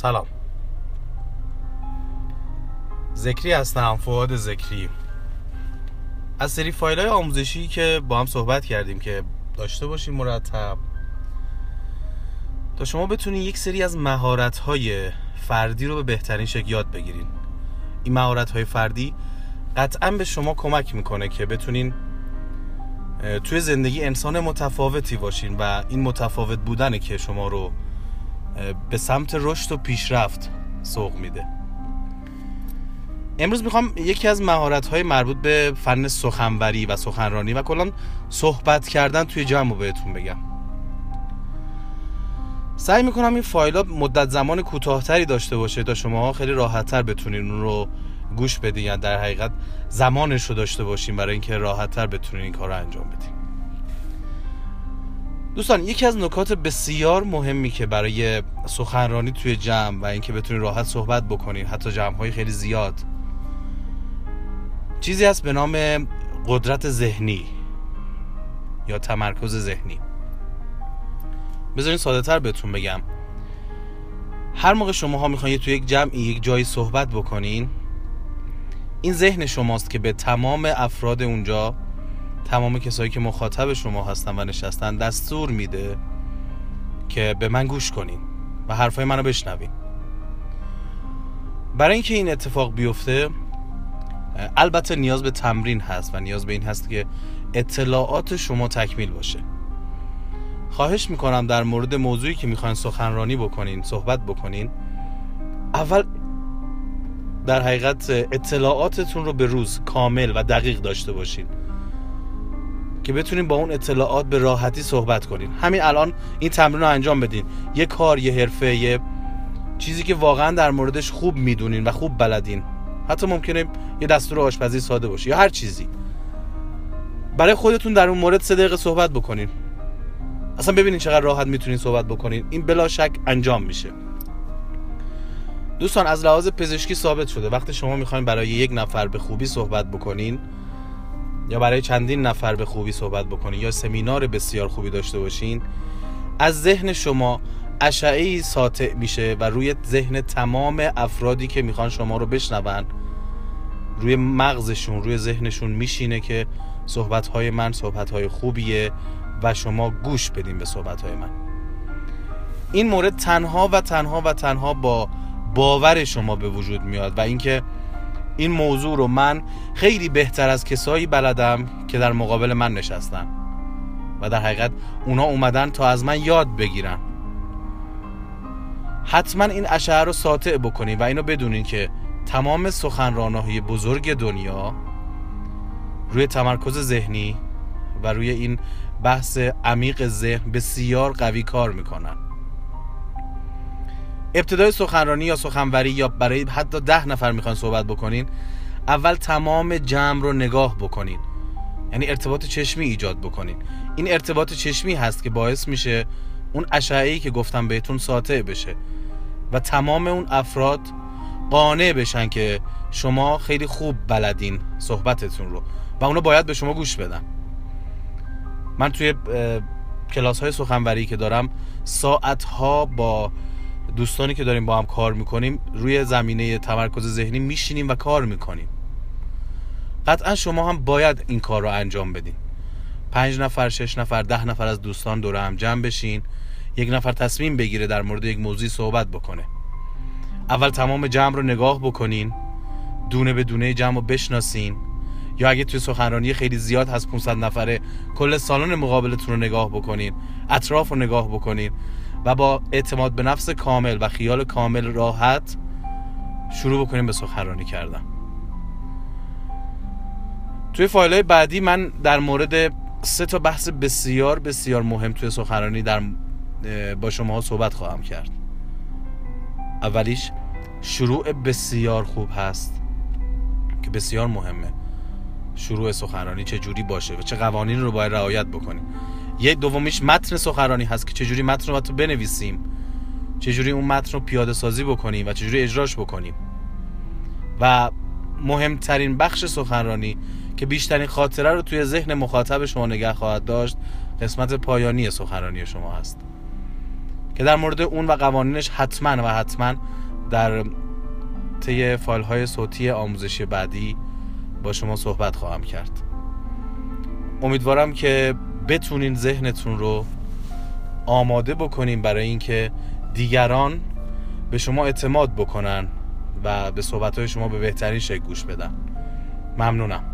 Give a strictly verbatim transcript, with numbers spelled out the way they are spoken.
سلام، ذکری هستم، فؤاد ذکری. از سری فایل‌های آموزشی که با هم صحبت کردیم که داشته باشیم مرتب تا شما بتونین یک سری از مهارت‌های فردی رو به بهترین شکل یاد بگیرین. این مهارت‌های فردی قطعاً به شما کمک میکنه که بتونین توی زندگی انسان متفاوتی باشین و این متفاوت بودنه که شما رو به سمت رشد و پیشرفت سوق میده. امروز میخوام یکی از مهارت‌های مربوط به فن سخنوری و سخنرانی و کلاً صحبت کردن توی جمع رو بهتون بگم. سعی میکنم این فایل‌ها مدت زمان کوتاه‌تری داشته باشه تا شما خیلی راحت‌تر بتونین اون رو گوش بدین، یا در حقیقت زمانش رو داشته باشین برای اینکه راحت‌تر بتونین این کار رو انجام بدین. دوستان، یکی از نکات بسیار مهمی که برای سخنرانی توی جمع و اینکه بتونین راحت صحبت بکنین، حتی جمع‌های خیلی زیاد، چیزی هست به نام قدرت ذهنی یا تمرکز ذهنی. بذارین ساده تر بهتون بگم. هر موقع شماها میخواین توی یک جمعی یک جایی صحبت بکنین، این ذهن شماست که به تمام افراد اونجا، تمام کسایی که مخاطب شما هستن و نشستن، دستور میده که به من گوش کنین و حرفای منو بشنوین. برای اینکه این اتفاق بیفته البته نیاز به تمرین هست و نیاز به این هست که اطلاعات شما تکمیل باشه. خواهش میکنم در مورد موضوعی که میخواین سخنرانی بکنین، صحبت بکنین، اول در حقیقت اطلاعاتتون رو به روز کامل و دقیق داشته باشین که بتونین با اون اطلاعات به راحتی صحبت کنین. همین الان این تمرین رو انجام بدین. یه کار، یه حرفه، یه چیزی که واقعا در موردش خوب میدونین و خوب بلدین، حتی ممکنه یه دستور آشپزی ساده باشه یا هر چیزی، برای خودتون در اون مورد سه دقیقه صحبت بکنین. اصلا ببینین چقدر راحت میتونین صحبت بکنین. این بلا شک انجام میشه. دوستان، از لحاظ پزشکی ثابت شده وقتی شما میخواین برای یک نفر به خوبی صحبت بکنین یا برای چندین نفر به خوبی صحبت بکنین یا سمینار بسیار خوبی داشته باشین، از ذهن شما اشعه‌ای ساطع میشه و روی ذهن تمام افرادی که میخوان شما رو بشنون، روی مغزشون، روی ذهنشون میشینه که صحبت‌های من صحبت‌های خوبیه و شما گوش بدین به صحبت‌های من. این مورد تنها و تنها و تنها با باور شما به وجود میاد و اینکه این موضوع رو من خیلی بهتر از کسایی بلدم که در مقابل من نشستن و در حقیقت اونا اومدن تا از من یاد بگیرن. حتما این اشعه رو ساطع بکنین و اینو بدونین که تمام سخنران‌های بزرگ دنیا روی تمرکز ذهنی و روی این بحث عمیق ذهن بسیار قوی کار میکنن. ابتدای سخنرانی یا سخنوری یا برای حتی ده نفر میخوان صحبت بکنین، اول تمام جمع رو نگاه بکنین، یعنی ارتباط چشمی ایجاد بکنین. این ارتباط چشمی هست که باعث میشه اون اشعه‌ای که گفتم بهتون ساطع بشه و تمام اون افراد قانع بشن که شما خیلی خوب بلدین صحبتتون رو و اونا باید به شما گوش بدن. من توی کلاس های سخنوری که دارم ساعتها با دوستانی که داریم با هم کار میکنیم روی زمینه تمرکز ذهنی میشینیم و کار میکنیم. قطعا شما هم باید این کار رو انجام بدین. پنج نفر، شش نفر، ده نفر از دوستان دور هم جمع بشین، یک نفر تصمیم بگیره در مورد یک موضوعی صحبت بکنه. اول تمام جمع رو نگاه بکنین، دونه به دونه جمع رو بشناسین، یا اگه توی سخنرانی خیلی زیاد هست پانصد نفره، کل سالن مقابلتون رو نگاه بکنین، اطراف رو نگاه بکنین و با اعتماد به نفس کامل و خیال کامل راحت شروع بکنین به سخنرانی کردن. توی فایل‌های بعدی من در مورد سه تا بحث بسیار بسیار مهم توی سخنرانی در با شما صحبت خواهم کرد. اولیش شروع بسیار خوب هست که بسیار مهمه. شروع سخنرانی چه جوری باشه و چه قوانین رو باید رعایت بکنیم. یه دومیش متن سخنرانی هست که چه جوری متن رو باید بنویسیم، چه جوری اون متن رو پیاده سازی بکنیم و چه جوری اجراش بکنیم. و مهمترین بخش سخنرانی که بیشترین خاطره رو توی ذهن مخاطب شما نگه خواهد داشت، قسمت پایانی سخنرانی شما هست. که در مورد اون و قوانینش حتما و حتما در طی فایل های صوتی آموزشی بعدی با شما صحبت خواهم کرد. امیدوارم که بتونین ذهنتون رو آماده بکنین برای اینکه دیگران به شما اعتماد بکنن و به صحبت‌های شما به بهترین شکل گوش بدن. ممنونم.